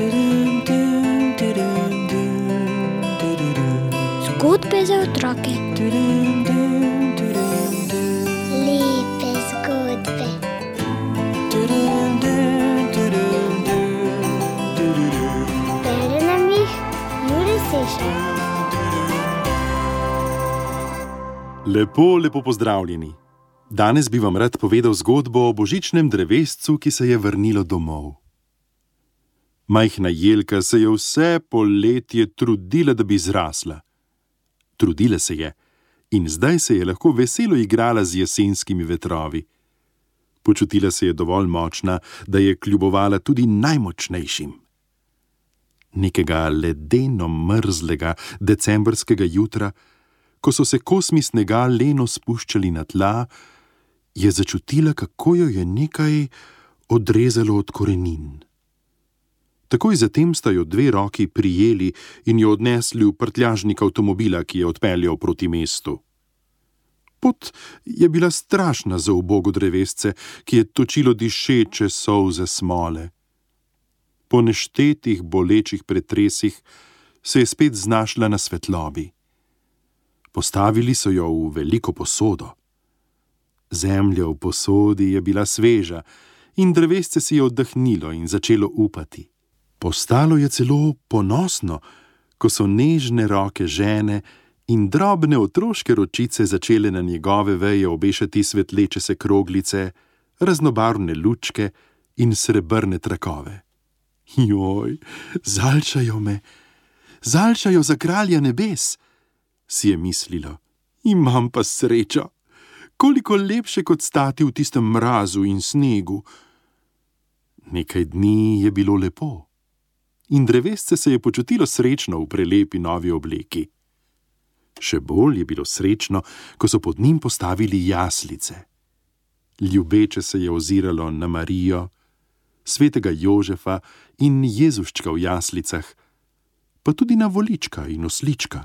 Zgodbe za otroke. Lepe zgodbe. Bere nam jih Jure Sešar. Lepo pozdravljeni. Danes bi vam rad povedal zgodbo o božičnem drevescu, ki se je vrnilo domov. Majhna Jelka se je vse poletje trudila, da bi zrasla. Trudila se je in zdaj se je lahko veselo igrala z jesenskimi vetrovi. Počutila se je dovolj močna, da je kljubovala tudi najmočnejšim. Nekega ledeno mrzlega decembrskega jutra, ko so se kosmi snega leno spuščali na tla, je začutila, kako jo je nekaj odrezalo od korenin. Takoj zatem sta jo dve roki prijeli in jo odnesli v prtljažnik avtomobila, ki je odpeljal proti mestu. Pot je bila strašna za ubogo drevesce, ki je točilo dišeče solze smole. Po neštetih bolečih pretresih se je spet znašla na svetlobi. Postavili so jo v veliko posodo. Zemlja v posodi je bila sveža in drevesce si je oddahnilo in začelo upati. Postalo je celo ponosno, ko so nežne roke žene in drobne otroške ročice začele na njegove veje obešati svetleče se kroglice, raznobarvne lučke in srebrne trakove. Joj, zalčajo me, zalčajo za kralja nebes, si je mislila. Imam pa srečo, koliko lepše kot stati v tistem mrazu in snegu. Nekaj dni je bilo lepo in drevesce se je počutilo srečno v prelepi novi obleki. Še bolj je bilo srečno, ko so pod njim postavili jaslice. Ljubeče se je oziralo na Marijo, svetega Jožefa in Jezuščka v jaslicah, pa tudi na volička in oslička.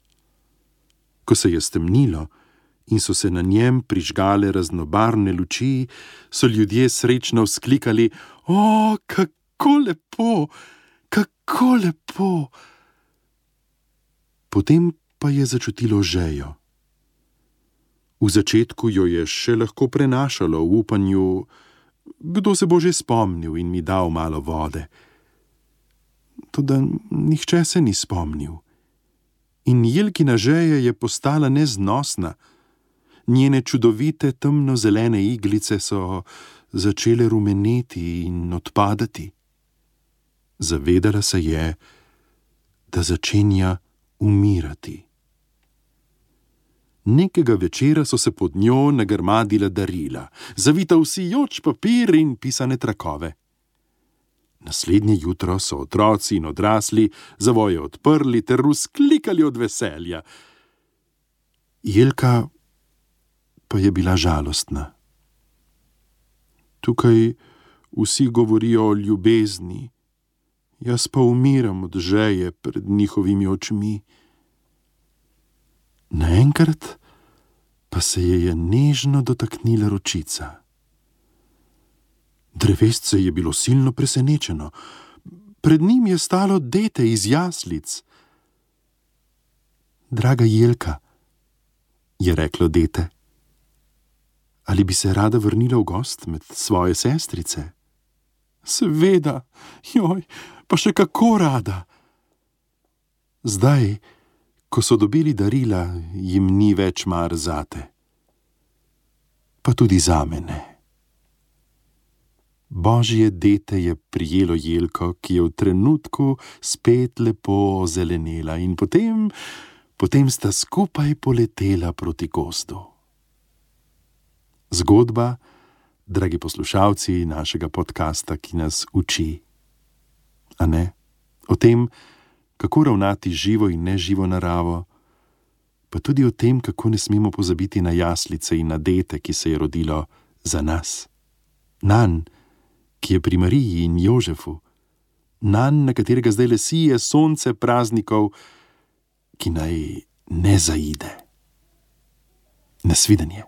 Ko se je stemnilo in so se na njem prižgale raznobarvne luči, so ljudje srečno vzklikali: "O, kako lepo, kako lepo!" Potem pa je začutilo žejo. V začetku jo je še lahko prenašalo v upanju, kdo se bo že spomnil in mi dal malo vode. Toda nihče se ni spomnil. In Jelkina žeja je postala neznosna. Njene čudovite temno-zelene iglice so začele rumeneti in odpadati. Zavedala se je, da začenja umirati. Nekega večera so se pod njo nagrmadila darila, zavita v sijoč papir in pisane trakove. Naslednje jutro so otroci in odrasli zavoje odprli ter vzklikali od veselja. Jelka pa je bila žalostna. Tukaj vsi govorijo o ljubezni, jaz pa umiram od žeje pred njihovimi očmi. Naenkrat pa se je nežno dotaknila ročica. Drevesce je bilo silno presenečeno. Pred njim je stalo dete iz jaslic. "Draga Jelka," je reklo dete, "ali bi se rada vrnila v gost med svoje sestrice?" "Seveda, joj, pa še kako rada." Zdaj, ko so dobili darila, jim ni več mar zate. Pa tudi zame ne. Božje dete je prijelo Jelko, ki je v trenutku spet lepo ozelenela, in potem sta skupaj poletela proti gozdu. Zgodba, dragi poslušalci našega podcasta, ki nas uči. A ne? O tem, kako ravnati živo in neživo naravo, pa tudi o tem, kako ne smemo pozabiti na jaslice in na dete, ki se je rodilo za nas. Nanj, ki je pri Mariji in Jožefu, nanj, na katerega zdaj sije sonce praznikov, ki naj ne zaide. Nasvidenje.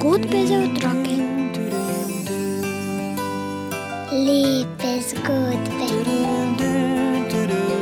Zgodbe za otroke. Lepe zgodbe.